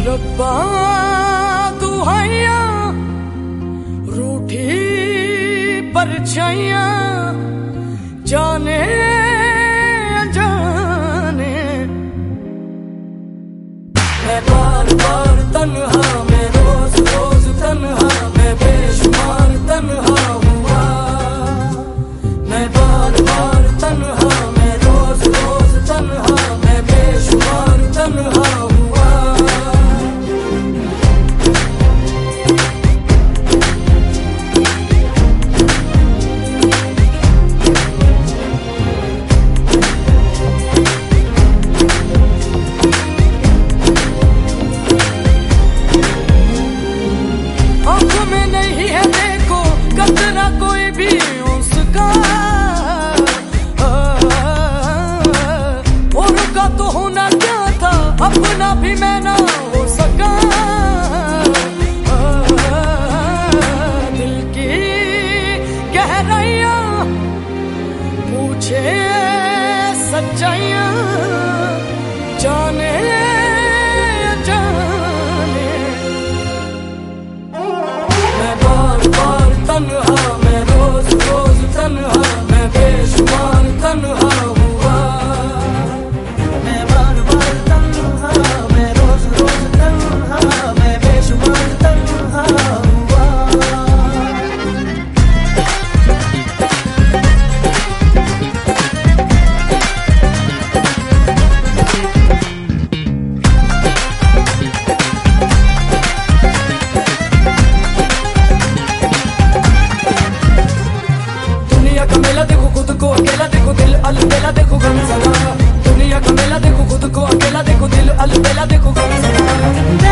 रब्बा तू हैया रूठी परछाइयां जाने अनजाने मैं बार बार तन्हा मैं रोज रोज तन्हा मैं बेशुमार तन्हा हुआ मैं बार बार तन्हा मैं रोज रोज तन्हा मैं बेशुमार तन्हा हुआ कोई भी उसका और का तो होना क्या था अपना भी मैं ना हो सका दिल की गहराइयां पूछे सच्चाइयां जाने जाने मैं बार बार तन्हा मैं रोज रोज तन्हा मैं बेशुमार तन्हा हुआ मैं बार बार तन्हा मैं रोज रोज तन्हा मैं बेशुमार तन्हा हुआ का मेला देखो खुद को अकेला देखो दिल अलबेला देखो गम सदा दुनिया का मेला देखो खुद को अकेला देखो दिल अलबेला देखो गम सदा